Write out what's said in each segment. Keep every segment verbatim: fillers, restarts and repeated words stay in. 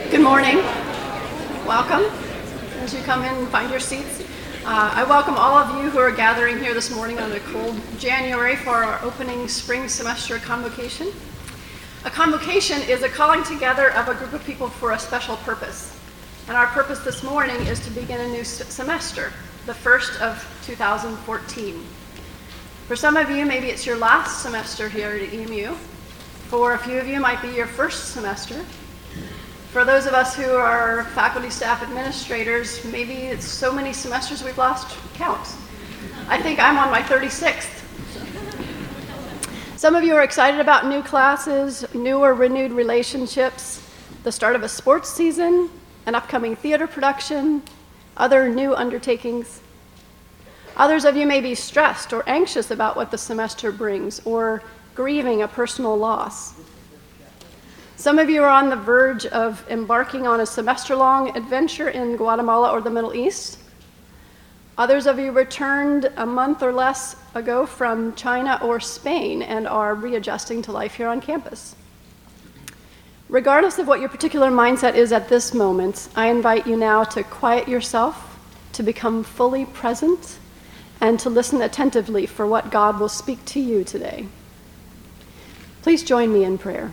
Good morning. Welcome as you come in and find your seats. Uh, I welcome all of you who are gathering here this morning on a cold January for our opening spring semester convocation. A convocation is a calling together of a group of people for a special purpose. And our purpose this morning is to begin a new semester, the first of two thousand fourteen. For some of you, maybe it's your last semester here at E M U. For a few of you, it might be your first semester. For those of us who are faculty, staff, administrators, maybe it's so many semesters we've lost count. I think I'm on my thirty-sixth. Some of you are excited about new classes, new or renewed relationships, the start of a sports season, an upcoming theater production, other new undertakings. Others of you may be stressed or anxious about what the semester brings, or grieving a personal loss. Some of you are on the verge of embarking on a semester-long adventure in Guatemala or the Middle East. Others of you returned a month or less ago from China or Spain and are readjusting to life here on campus. Regardless of what your particular mindset is at this moment, I invite you now to quiet yourself, to become fully present, and to listen attentively for what God will speak to you today. Please join me in prayer.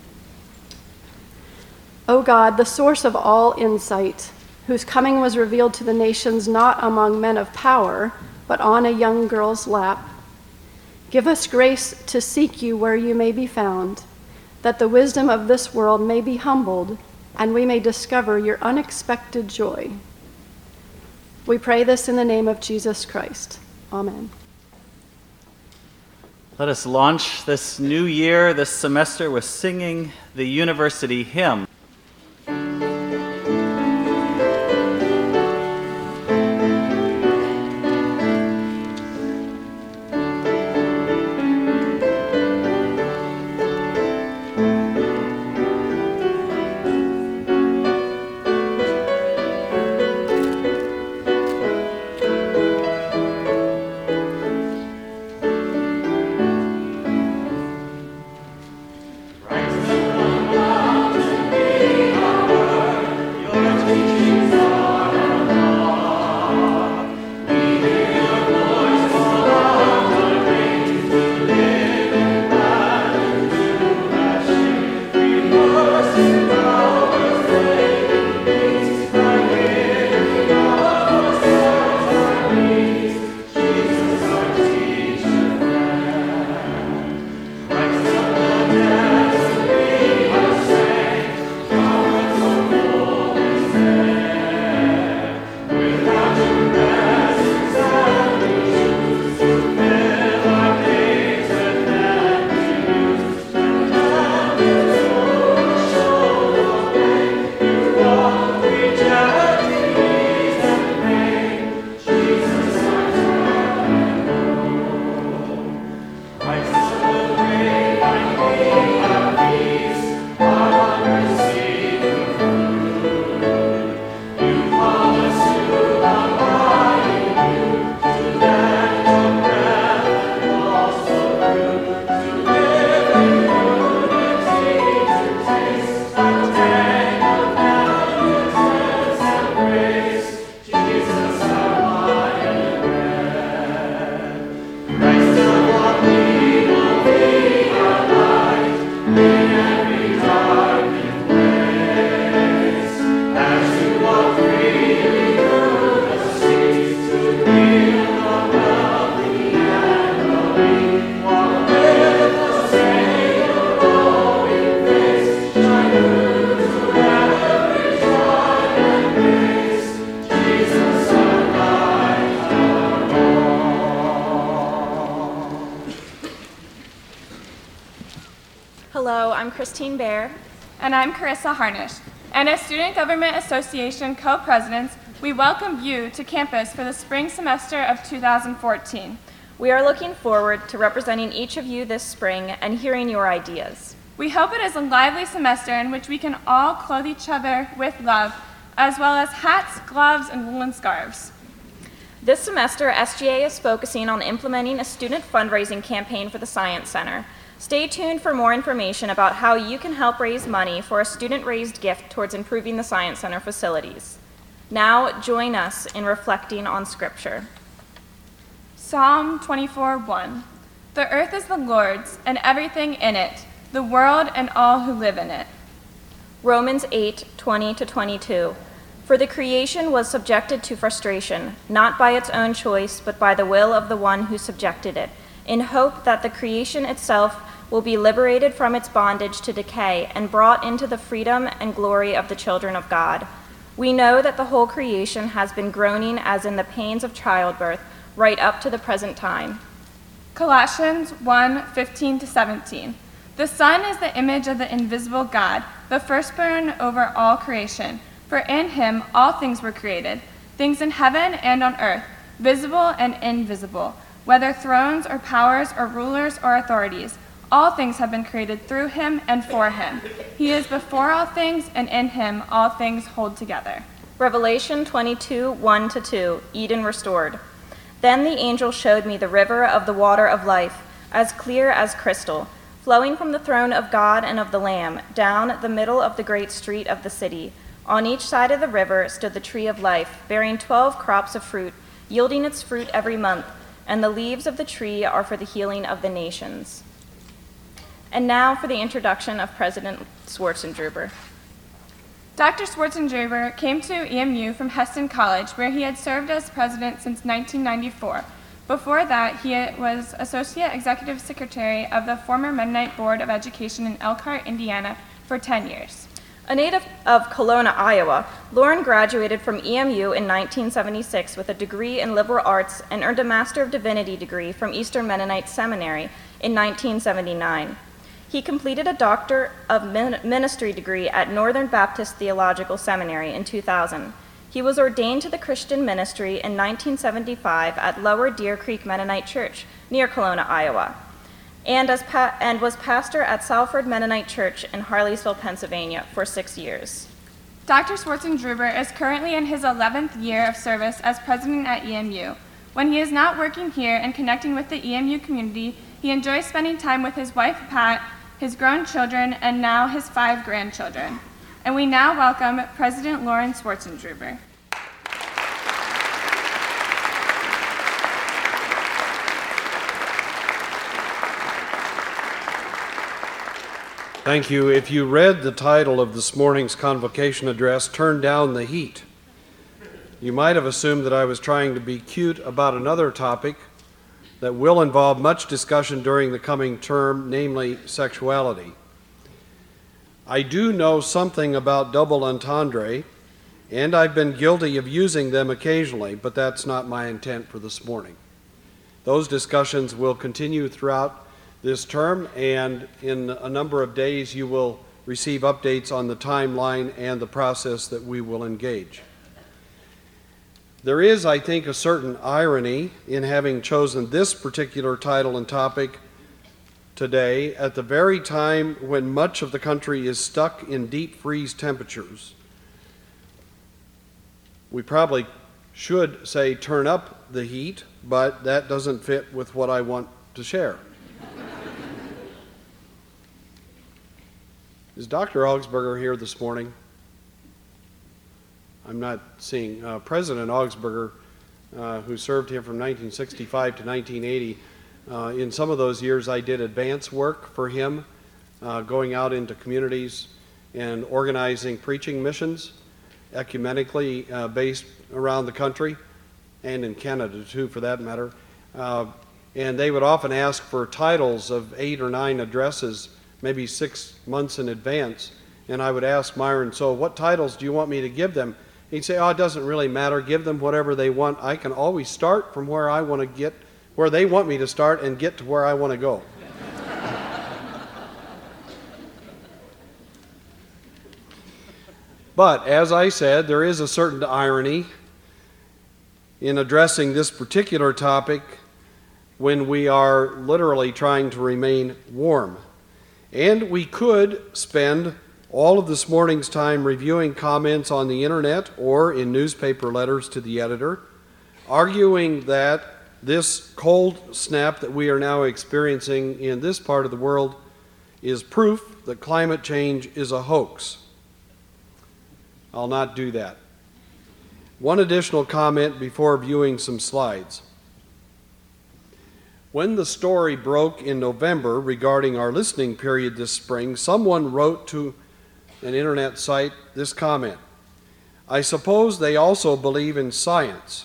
O God, the source of all insight, whose coming was revealed to the nations not among men of power, but on a young girl's lap, give us grace to seek you where you may be found, that the wisdom of this world may be humbled, and we may discover your unexpected joy. We pray this in the name of Jesus Christ. Amen. Let us launch this new year, this semester, with singing the university hymn. Hello, I'm Christine Baer. And I'm Carissa Harnish. And as Student Government Association co-presidents, we welcome you to campus for the spring semester of two thousand fourteen. We are looking forward to representing each of you this spring and hearing your ideas. We hope it is a lively semester in which we can all clothe each other with love, as well as hats, gloves, and woolen scarves. This semester, S G A is focusing on implementing a student fundraising campaign for the Science Center. Stay tuned for more information about how you can help raise money for a student-raised gift towards improving the Science Center facilities. Now, join us in reflecting on Scripture. Psalm twenty-four, one. The earth is the Lord's, and everything in it, the world and all who live in it. Romans eight, twenty to twenty-two. For the creation was subjected to frustration, not by its own choice, but by the will of the one who subjected it, in hope that the creation itself will be liberated from its bondage to decay and brought into the freedom and glory of the children of God. We know that the whole creation has been groaning as in the pains of childbirth right up to the present time. Colossians one, fifteen to seventeen. The Son is the image of the invisible God, the firstborn over all creation. For in him all things were created, things in heaven and on earth, visible and invisible, whether thrones or powers or rulers or authorities. All things have been created through him and for him. He is before all things, and in him all things hold together. Revelation twenty-two, one to two, Eden restored. Then the angel showed me the river of the water of life, as clear as crystal, flowing from the throne of God and of the Lamb, down the middle of the great street of the city. On each side of the river stood the tree of life, bearing twelve crops of fruit, yielding its fruit every month, and the leaves of the tree are for the healing of the nations. And now for the introduction of President Schwarzenegger. Doctor Schwarzenegger came to E M U from Hesston College, where he had served as president since nineteen ninety-four. Before that, he was Associate Executive Secretary of the former Mennonite Board of Education in Elkhart, Indiana, for ten years. A native of Kelowna, Iowa, Lauren graduated from E M U in nineteen seventy-six with a degree in liberal arts and earned a Master of Divinity degree from Eastern Mennonite Seminary in nineteen seventy-nine. He completed a Doctor of Ministry degree at Northern Baptist Theological Seminary in two thousand. He was ordained to the Christian ministry in nineteen seventy-five at Lower Deer Creek Mennonite Church near Kelowna, Iowa, and, as pa- and was pastor at Salford Mennonite Church in Harleysville, Pennsylvania for six years. Doctor Schwarzenegger is currently in his eleventh year of service as president at E M U. When he is not working here and connecting with the E M U community, he enjoys spending time with his wife, Pat, his grown children, and now his five grandchildren. And we now welcome President Lauren Schwarzenegger. Thank you. If you read the title of this morning's convocation address, Turn Down the Heat, you might have assumed that I was trying to be cute about another topic that will involve much discussion during the coming term, namely sexuality. I do know something about double entendre, and I've been guilty of using them occasionally, but that's not my intent for this morning. Those discussions will continue throughout this term, and in a number of days you will receive updates on the timeline and the process that we will engage. There is, I think, a certain irony in having chosen this particular title and topic today at the very time when much of the country is stuck in deep freeze temperatures. We probably should say turn up the heat, but that doesn't fit with what I want to share. Is Doctor Augsburger here this morning? I'm not seeing. Uh, President Augsburger, uh, who served here from nineteen sixty-five to nineteen eighty, uh, in some of those years I did advance work for him, uh, going out into communities and organizing preaching missions, ecumenically uh, based around the country, and in Canada too, for that matter. Uh, and they would often ask for titles of eight or nine addresses, maybe six months in advance. And I would ask Myron, so what titles do you want me to give them? He'd say, oh, it doesn't really matter. Give them whatever they want. I can always start from where I want to get, where they want me to start, and get to where I want to go. But as I said, there is a certain irony in addressing this particular topic when we are literally trying to remain warm. And we could spend all of this morning's time reviewing comments on the internet or in newspaper letters to the editor, arguing that this cold snap that we are now experiencing in this part of the world is proof that climate change is a hoax. I'll not do that. One additional comment before viewing some slides. When the story broke in November regarding our listening period this spring, someone wrote to an internet site this comment: "I suppose they also believe in science."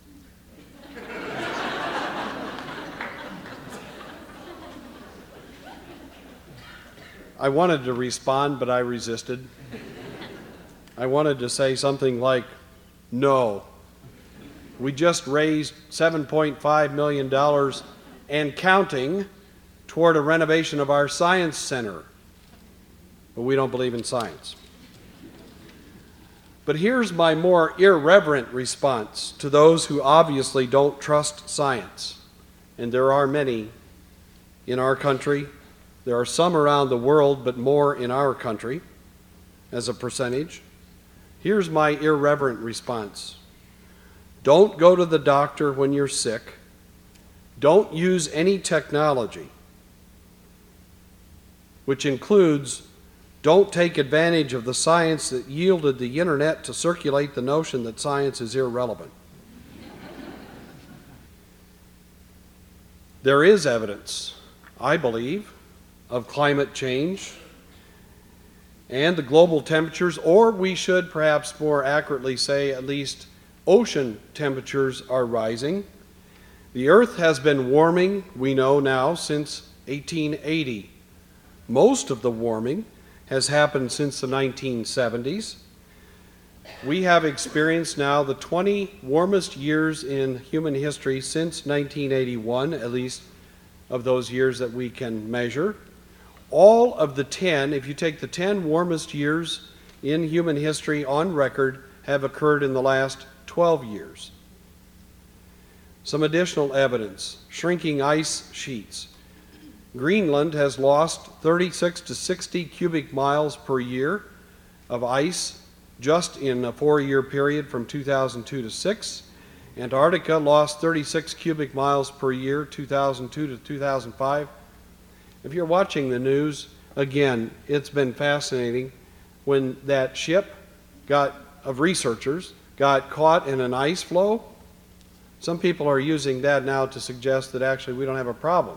I wanted to respond, but I resisted. I wanted to say something like, "No, we just raised seven point five million dollars and counting toward a renovation of our science center, but we don't believe in science." But here's my more irreverent response to those who obviously don't trust science, and there are many in our country. There are some around the world, but more in our country as a percentage. Here's my irreverent response. Don't go to the doctor when you're sick. Don't use any technology, which includes don't take advantage of the science that yielded the internet to circulate the notion that science is irrelevant. There is evidence, I believe, of climate change and the global temperatures, or we should perhaps more accurately say at least ocean temperatures are rising. The Earth has been warming, we know now, since eighteen eighty. Most of the warming has happened since the nineteen seventies. We have experienced now the twenty warmest years in human history since nineteen eighty-one, at least of those years that we can measure. All of the ten, if you take the ten warmest years in human history on record, have occurred in the last twelve years. Some additional evidence: shrinking ice sheets. Greenland has lost thirty-six to sixty cubic miles per year of ice just in a four-year period from two thousand two to six. Antarctica lost thirty-six cubic miles per year, two thousand two to two thousand five. If you're watching the news, again, it's been fascinating. When that ship got, of researchers got caught in an ice floe, some people are using that now to suggest that actually we don't have a problem.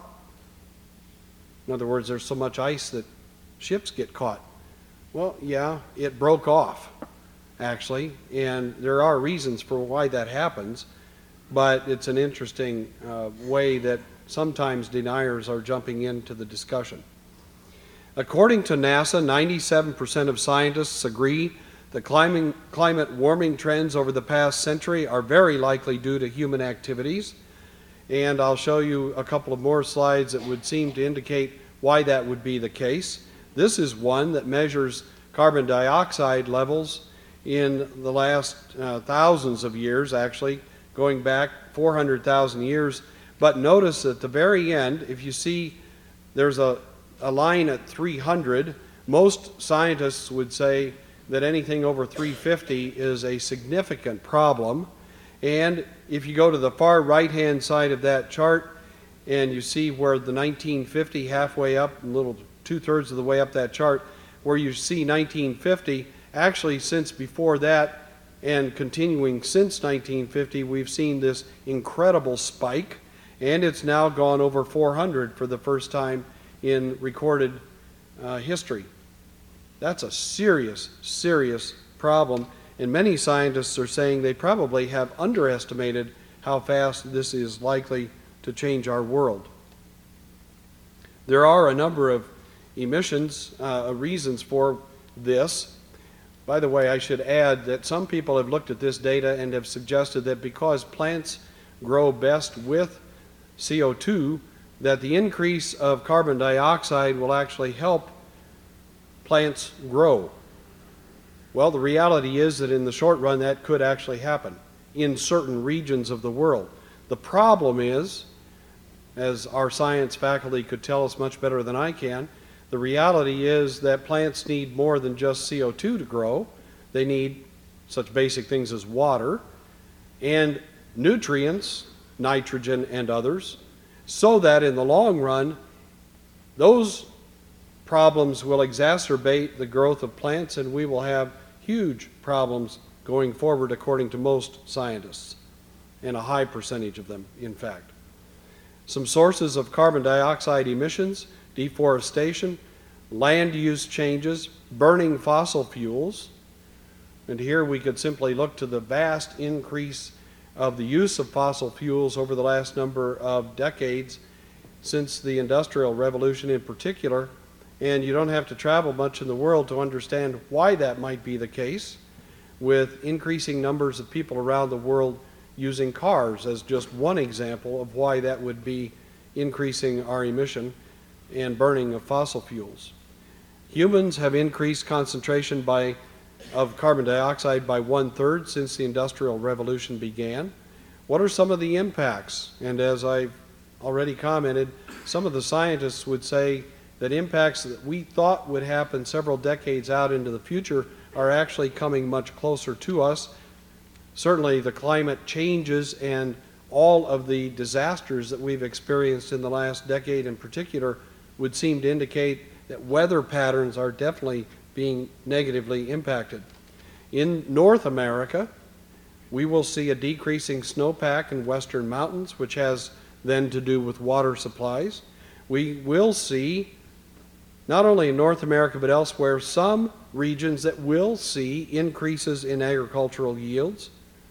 In other words, there's so much ice that ships get caught. Well, yeah, it broke off, actually, and there are reasons for why that happens, but it's an interesting uh, way that sometimes deniers are jumping into the discussion. According to NASA, ninety-seven percent of scientists agree that climate, climate warming trends over the past century are very likely due to human activities. And I'll show you a couple of more slides that would seem to indicate why that would be the case. This is one that measures carbon dioxide levels in the last uh, thousands of years, actually, going back four hundred thousand years. But notice at the very end, if you see there's a, a line at three hundred, most scientists would say that anything over three fifty is a significant problem. And if you go to the far right-hand side of that chart and you see where the nineteen fifty, halfway up, a little two-thirds of the way up that chart, where you see nineteen fifty, actually since before that and continuing since nineteen fifty, we've seen this incredible spike, and it's now gone over four hundred for the first time in recorded uh, history. That's a serious, serious problem, and many scientists are saying they probably have underestimated how fast this is likely to change our world. There are a number of emissions, uh, reasons for this. By the way, I should add that some people have looked at this data and have suggested that because plants grow best with C O two, that the increase of carbon dioxide will actually help plants grow. Well, the reality is that in the short run that could actually happen in certain regions of the world. The problem is, as our science faculty could tell us much better than I can, the reality is that plants need more than just C O two to grow. They need such basic things as water and nutrients nitrogen, and others, so that in the long run, those problems will exacerbate the growth of plants, and we will have huge problems going forward, according to most scientists, and a high percentage of them, in fact. Some sources of carbon dioxide emissions: deforestation, land use changes, burning fossil fuels. And here we could simply look to the vast increase of the use of fossil fuels over the last number of decades, since the Industrial Revolution in particular, and you don't have to travel much in the world to understand why that might be the case, with increasing numbers of people around the world using cars as just one example of why that would be increasing our emission and burning of fossil fuels. Humans have increased concentration by, of carbon dioxide by one-third since the Industrial Revolution began. What are some of the impacts? And as I've already commented, some of the scientists would say that impacts that we thought would happen several decades out into the future are actually coming much closer to us. Certainly the climate changes and all of the disasters that we've experienced in the last decade in particular would seem to indicate that weather patterns are definitely being negatively impacted. In North America, we will see a decreasing snowpack in western mountains, which has then to do with water supplies. We will see, not only in North America but elsewhere, some regions that will see increases in agricultural yields.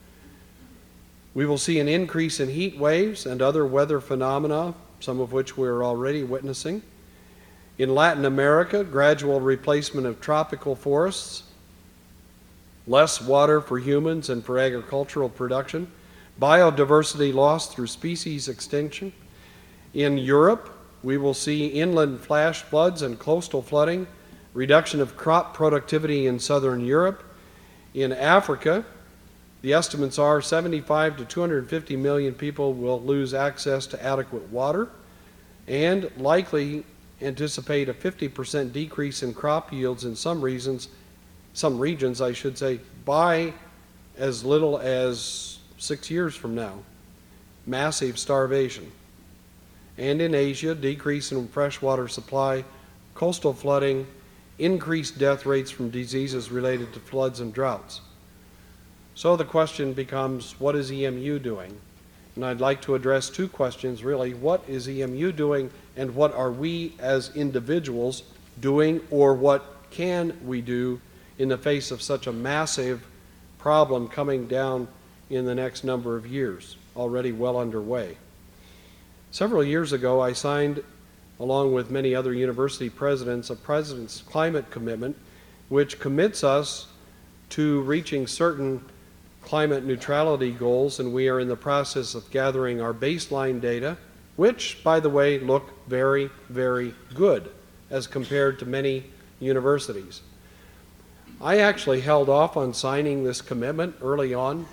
We will see an increase in heat waves and other weather phenomena, some of which we're already witnessing. In Latin America, gradual replacement of tropical forests, less water for humans and for agricultural production, biodiversity loss through species extinction. In Europe, we will see inland flash floods and coastal flooding, reduction of crop productivity in southern Europe. In Africa, the estimates are seventy-five to two hundred fifty million people will lose access to adequate water, and likely anticipate a fifty percent decrease in crop yields in some regions, some regions, I should say, by as little as six years from now. Massive starvation. And in Asia, decrease in freshwater supply, coastal flooding, increased death rates from diseases related to floods and droughts. So the question becomes, what is E M U doing? And I'd like to address two questions, really. What is E M U doing, and what are we as individuals doing, or what can we do in the face of such a massive problem coming down in the next number of years, already well underway? Several years ago, I signed, along with many other university presidents, a President's Climate Commitment, which commits us to reaching certain climate neutrality goals, and we are in the process of gathering our baseline data, which, by the way, look very, very good as compared to many universities. I actually held off on signing this commitment early on,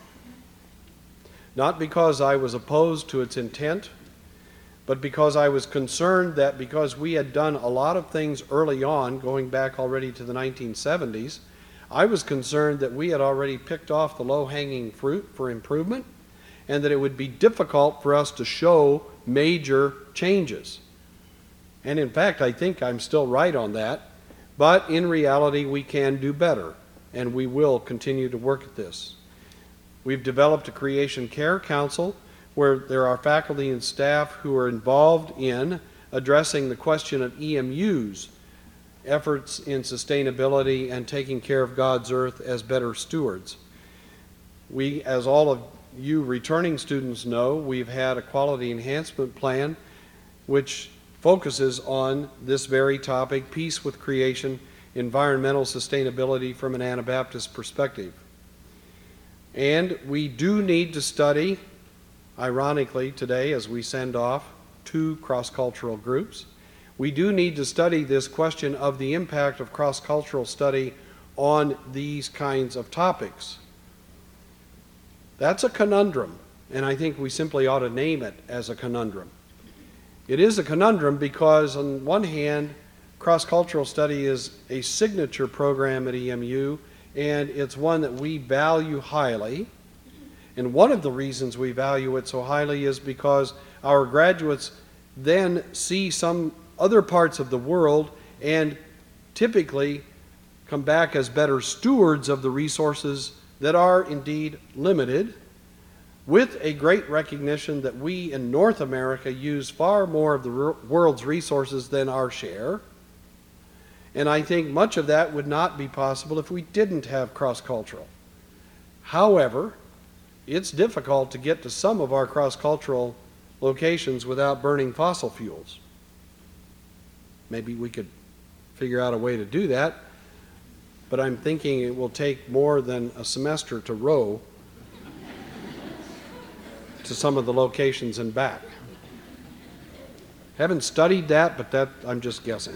not because I was opposed to its intent, but because I was concerned that because we had done a lot of things early on, going back already to the nineteen seventies, I was concerned that we had already picked off the low-hanging fruit for improvement, and that it would be difficult for us to show major changes. And in fact, I think I'm still right on that, but in reality, we can do better, and we will continue to work at this. We've developed a Creation Care Council where there are faculty and staff who are involved in addressing the question of E M U's efforts in sustainability and taking care of God's earth as better stewards. We, as all of you returning students know, we've had a quality enhancement plan which focuses on this very topic, peace with creation, environmental sustainability from an Anabaptist perspective. And we do need to study, ironically today as we send off two cross-cultural groups, we do need to study this question of the impact of cross-cultural study on these kinds of topics. That's a conundrum, and I think we simply ought to name it as a conundrum. It is a conundrum because, on one hand, cross-cultural study is a signature program at E M U, and it's one that we value highly. And one of the reasons we value it so highly is because our graduates then see some other parts of the world and typically come back as better stewards of the resources that are indeed limited, with a great recognition that we in North America use far more of the world's resources than our share. And I think much of that would not be possible if we didn't have cross-cultural. However, it's difficult to get to some of our cross-cultural locations without burning fossil fuels. Maybe we could figure out a way to do that, but I'm thinking it will take more than a semester to row to some of the locations and back. Haven't studied that, but that I'm just guessing.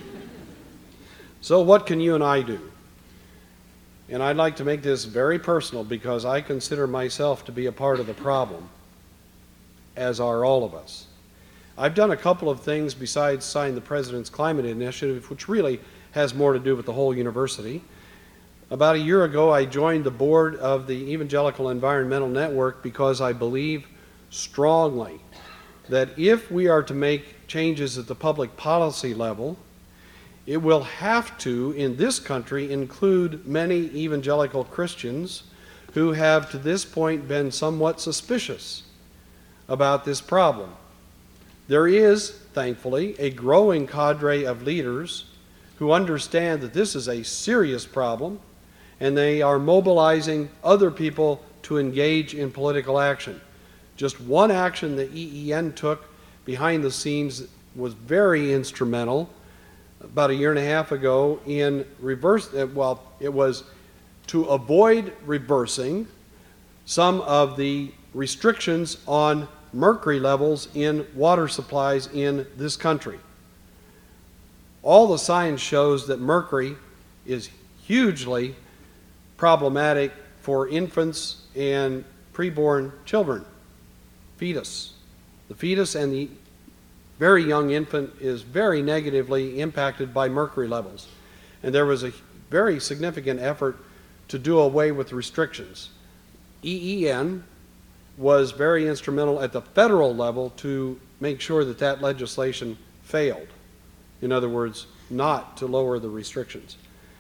So what can you and I do? And I'd like to make this very personal because I consider myself to be a part of the problem, as are all of us. I've done a couple of things besides sign the President's Climate Initiative, which really has more to do with the whole university. About a year ago, I joined the board of the Evangelical Environmental Network because I believe strongly that if we are to make changes at the public policy level, it will have to, in this country, include many evangelical Christians who have to this point been somewhat suspicious about this problem. There is, thankfully, a growing cadre of leaders who understand that this is a serious problem, and they are mobilizing other people to engage in political action. Just one action the E E N took behind the scenes was very instrumental about a year and a half ago in reverse, well, it was to avoid reversing some of the restrictions on mercury levels in water supplies in this country. All the science shows that mercury is hugely problematic for infants and preborn children, fetus. The fetus and the very young infant is very negatively impacted by mercury levels. And there was a very significant effort to do away with restrictions. E E N was very instrumental at the federal level to make sure that that legislation failed. In other words, not to lower the restrictions.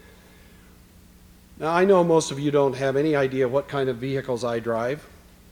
Now, I know most of you don't have any idea what kind of vehicles I drive,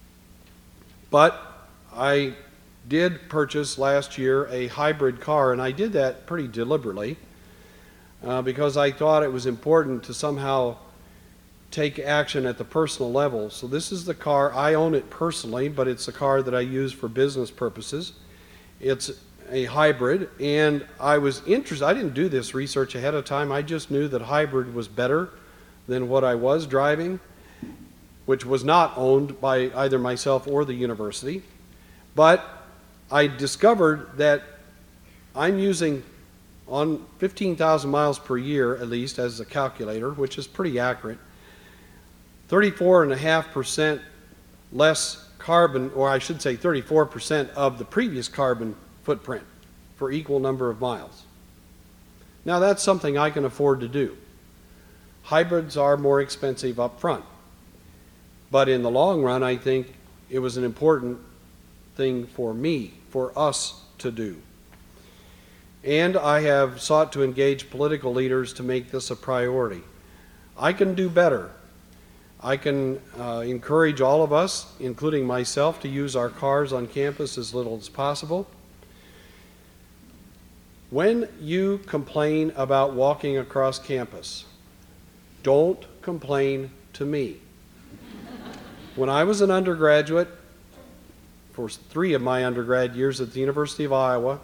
but I did purchase last year a hybrid car, and I did that pretty deliberately uh, because I thought it was important to somehow take action at the personal level. So this is the car. I own it personally, but it's a car that I use for business purposes. It's a hybrid, and I was interested. I didn't do this research ahead of time. I just knew that hybrid was better than what I was driving, which was not owned by either myself or the university. But I discovered that I'm using on fifteen thousand miles per year, at least as a calculator, which is pretty accurate, thirty-four point five percent less carbon, or I should say thirty-four percent of the previous carbon footprint for equal number of miles. Now that's something I can afford to do. Hybrids are more expensive up front, but in the long run I think it was an important thing for me, for us to do. And I have sought to engage political leaders to make this a priority. I can do better. I can uh, encourage all of us, including myself, to use our cars on campus as little as possible. When you complain about walking across campus, don't complain to me. When I was an undergraduate, for three of my undergrad years at the University of Iowa,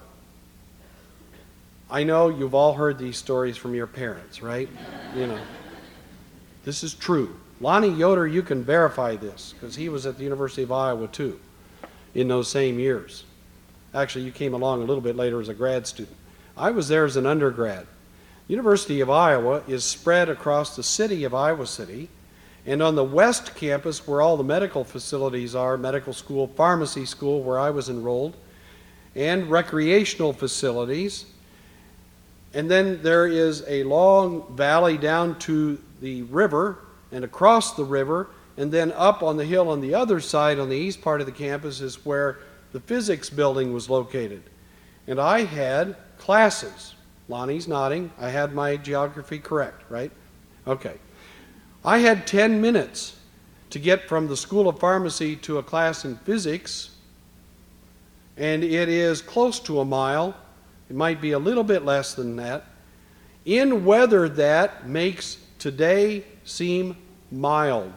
I know you've all heard these stories from your parents, right? You know, this is true. Lonnie Yoder, you can verify this, because he was at the University of Iowa too, in those same years. Actually, you came along a little bit later as a grad student. I was there as an undergrad. University of Iowa is spread across the city of Iowa City, and on the west campus, where all the medical facilities are, medical school, pharmacy school, where I was enrolled, and recreational facilities. And then there is a long valley down to the river, and across the river and then up on the hill on the other side, on the east part of the campus, is where the physics building was located. And I had classes. Lonnie's nodding. I had my geography correct, right? Okay. I had ten minutes to get from the School of Pharmacy to a class in physics, and it is close to a mile. It might be a little bit less than that, in weather that makes today seem mild.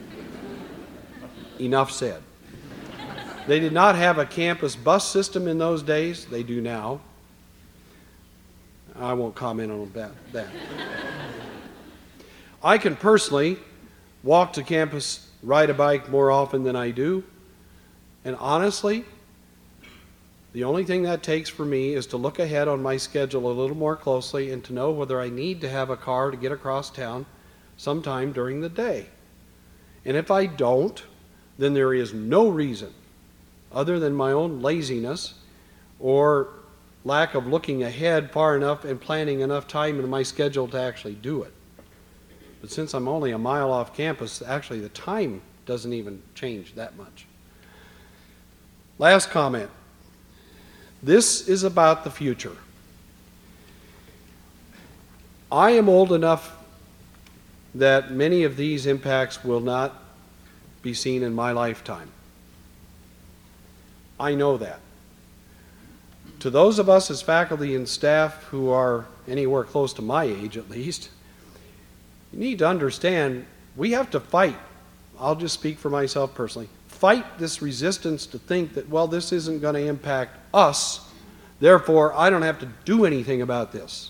Enough said. They did not have a campus bus system in those days. They do now. I won't comment on that. that. I can personally walk to campus, ride a bike more often than I do, and honestly, the only thing that takes for me is to look ahead on my schedule a little more closely and to know whether I need to have a car to get across town sometime during the day. And if I don't, then there is no reason other than my own laziness or lack of looking ahead far enough and planning enough time in my schedule to actually do it. But since I'm only a mile off campus, actually the time doesn't even change that much. Last comment. This is about the future. I am old enough that many of these impacts will not be seen in my lifetime. I know that. To those of us as faculty and staff who are anywhere close to my age at least, you need to understand we have to fight. I'll just speak for myself personally. Fight this resistance to think that, well, this isn't going to impact us, therefore I don't have to do anything about this.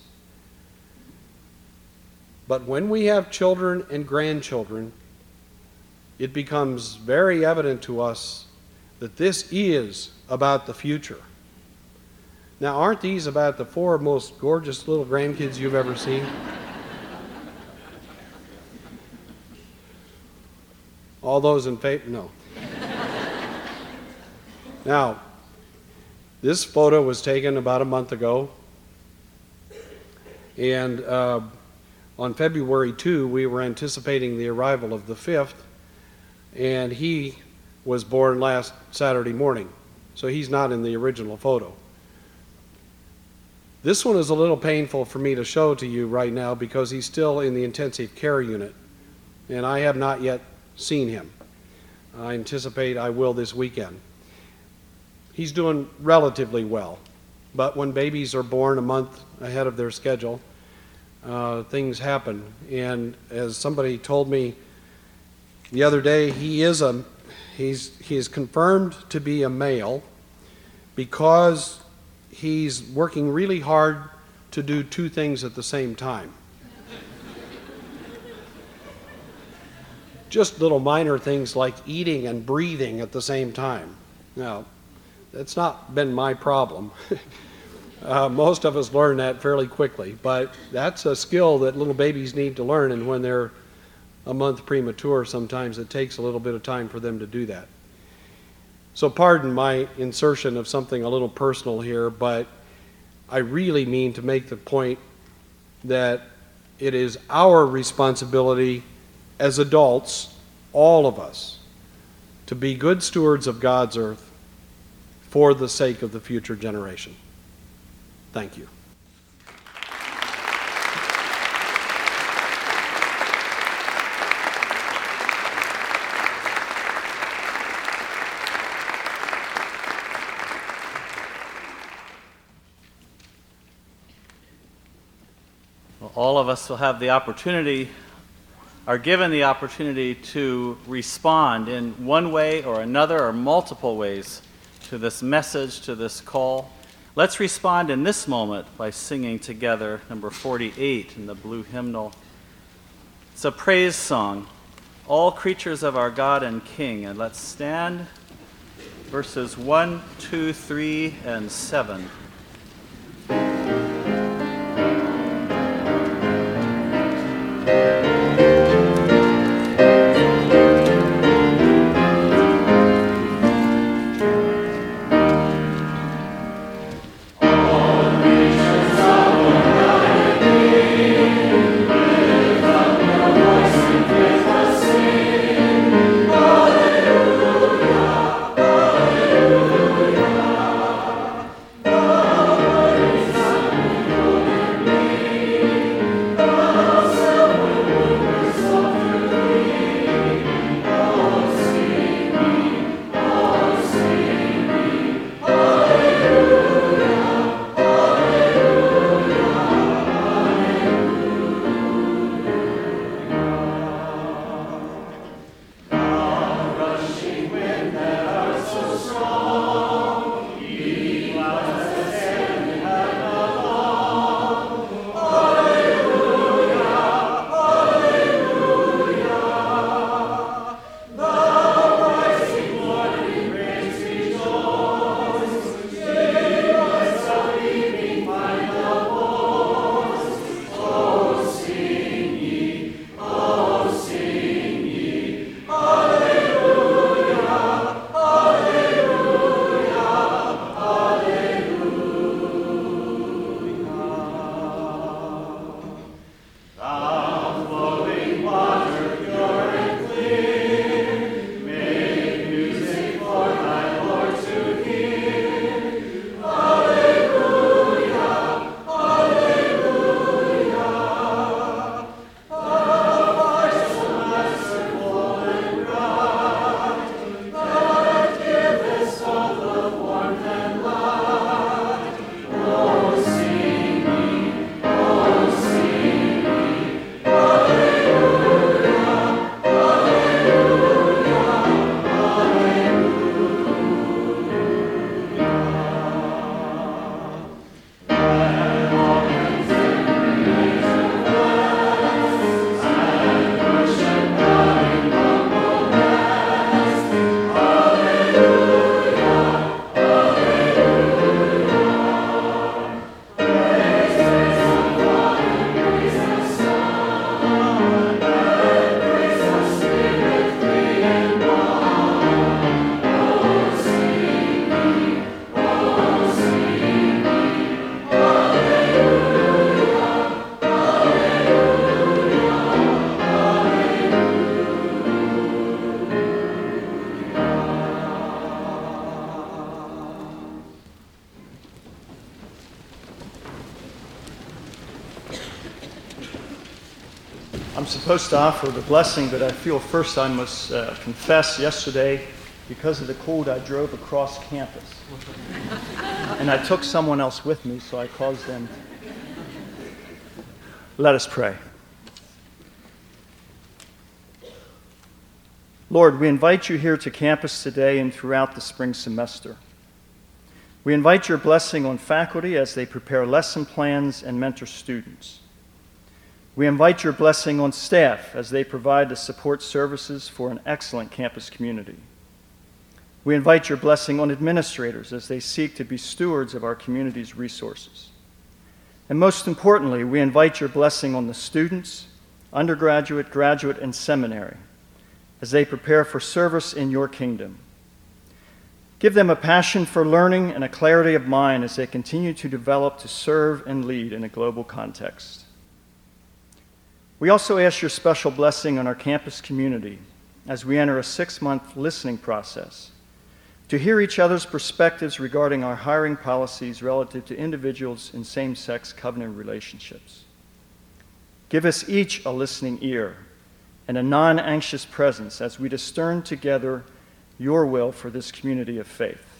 But when we have children and grandchildren, it becomes very evident to us that this is about the future. Now, aren't these about the four most gorgeous little grandkids you've ever seen? All those in favor? No. Now, this photo was taken about a month ago, and uh, on February second, we were anticipating the arrival of the fifth, and he was born last Saturday morning, so he's not in the original photo. This one is a little painful for me to show to you right now because he's still in the intensive care unit, and I have not yet seen him. I anticipate I will this weekend. He's doing relatively well, but when babies are born a month ahead of their schedule, uh, things happen. And as somebody told me the other day, he is a he's he is confirmed to be a male because he's working really hard to do two things at the same time. Just little minor things like eating and breathing at the same time. Now, that's not been my problem. uh, most of us learn that fairly quickly, but that's a skill that little babies need to learn, and when they're a month premature, sometimes it takes a little bit of time for them to do that. So pardon my insertion of something a little personal here, but I really mean to make the point that it is our responsibility as adults, all of us, to be good stewards of God's earth for the sake of the future generation. Thank you. Well, all of us will have the opportunity, are given the opportunity to respond in one way or another or multiple ways to this message, to this call. Let's respond in this moment by singing together number forty-eight in the blue hymnal. It's a praise song, All Creatures of Our God and King. And let's stand, verses one, two, three, and seven. Sing supposed to offer the blessing, but I feel first I must uh, confess yesterday, because of the cold, I drove across campus. And I took someone else with me, so I caused them. Let us pray. Lord, we invite you here to campus today and throughout the spring semester. We invite your blessing on faculty as they prepare lesson plans and mentor students. We invite your blessing on staff as they provide the support services for an excellent campus community. We invite your blessing on administrators as they seek to be stewards of our community's resources. And most importantly, we invite your blessing on the students, undergraduate, graduate, and seminary as they prepare for service in your kingdom. Give them a passion for learning and a clarity of mind as they continue to develop to serve and lead in a global context. We also ask your special blessing on our campus community as we enter a six-month listening process to hear each other's perspectives regarding our hiring policies relative to individuals in same-sex covenant relationships. Give us each a listening ear and a non-anxious presence as we discern together your will for this community of faith.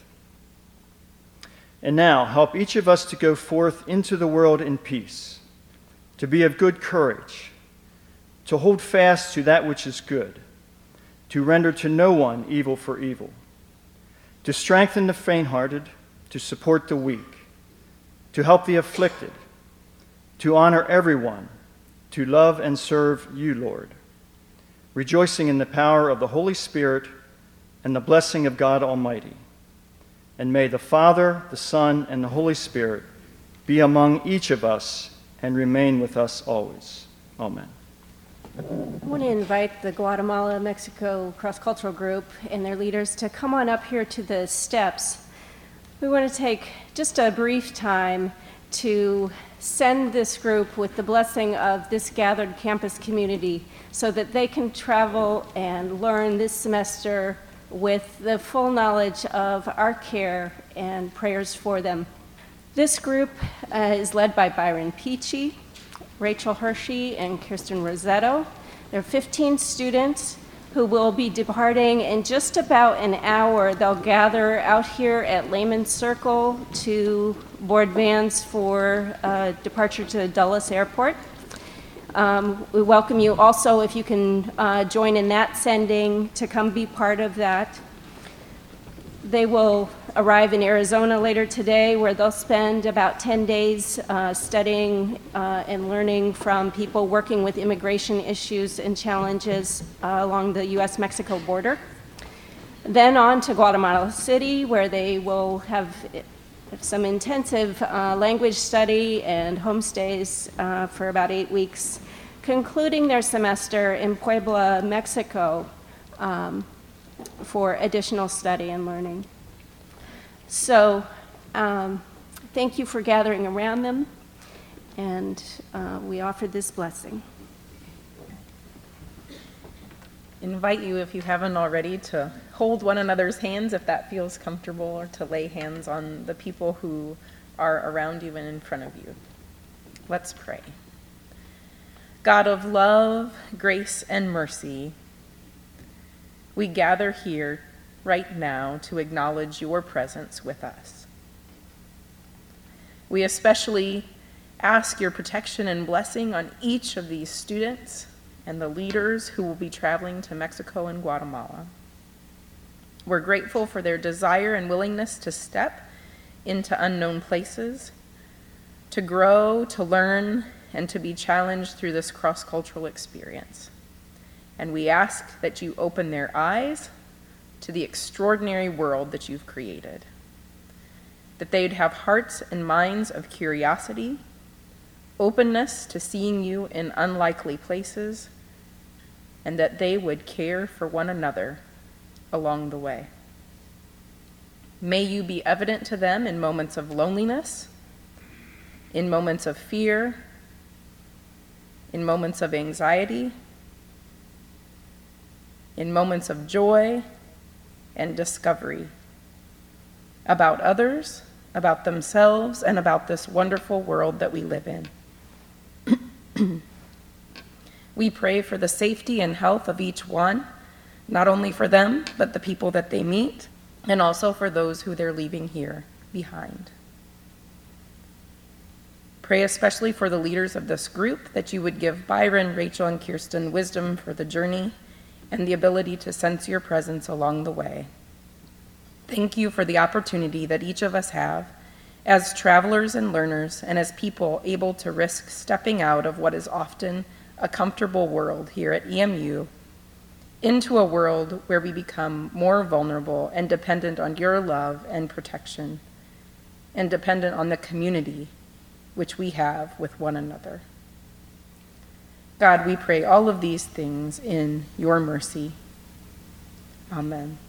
And now, help each of us to go forth into the world in peace, to be of good courage, to hold fast to that which is good, to render to no one evil for evil, to strengthen the faint-hearted, to support the weak, to help the afflicted, to honor everyone, to love and serve you, Lord, rejoicing in the power of the Holy Spirit and the blessing of God Almighty. And may the Father, the Son, and the Holy Spirit be among each of us and remain with us always. Amen. I want to invite the Guatemala-Mexico cross-cultural group and their leaders to come on up here to the steps. We want to take just a brief time to send this group with the blessing of this gathered campus community so that they can travel and learn this semester with the full knowledge of our care and prayers for them. This group uh, is led by Byron Peachy, Rachel Hershey, and Kirsten Rosetto. There are fifteen students who will be departing in just about an hour. They'll gather out here at Lehman Circle to board vans for uh, departure to Dulles Airport. Um, we welcome you also, if you can uh, join in that sending, to come be part of that. They will arrive in Arizona later today, where they'll spend about ten days uh, studying uh, and learning from people working with immigration issues and challenges uh, along the U S Mexico border. Then on to Guatemala City, where they will have some intensive uh, language study and homestays uh, for about eight weeks, concluding their semester in Puebla, Mexico, um, for additional study and learning. So um, thank you for gathering around them, and uh, we offer this blessing. Invite you, if you haven't already, to hold one another's hands if that feels comfortable, or to lay hands on the people who are around you and in front of you. Let's pray. God of love, grace, and mercy, we gather here right now to acknowledge your presence with us. We especially ask your protection and blessing on each of these students and the leaders who will be traveling to Mexico and Guatemala. We're grateful for their desire and willingness to step into unknown places, to grow, to learn, and to be challenged through this cross-cultural experience. And we ask that you open their eyes to the extraordinary world that you've created, that they'd have hearts and minds of curiosity, openness to seeing you in unlikely places, and that they would care for one another along the way. May you be evident to them in moments of loneliness, in moments of fear, in moments of anxiety, in moments of joy and discovery about others, about themselves, and about this wonderful world that we live in. We pray for the safety and health of each one, not only for them, but the people that they meet, and also for those who they're leaving here behind. Pray especially for the leaders of this group, that you would give Byron, Rachel, and Kirsten wisdom for the journey and the ability to sense your presence along the way. Thank you for the opportunity that each of us have as travelers and learners, and as people able to risk stepping out of what is often a comfortable world here at E M U into a world where we become more vulnerable and dependent on your love and protection, and dependent on the community which we have with one another. God, we pray all of these things in your mercy. Amen.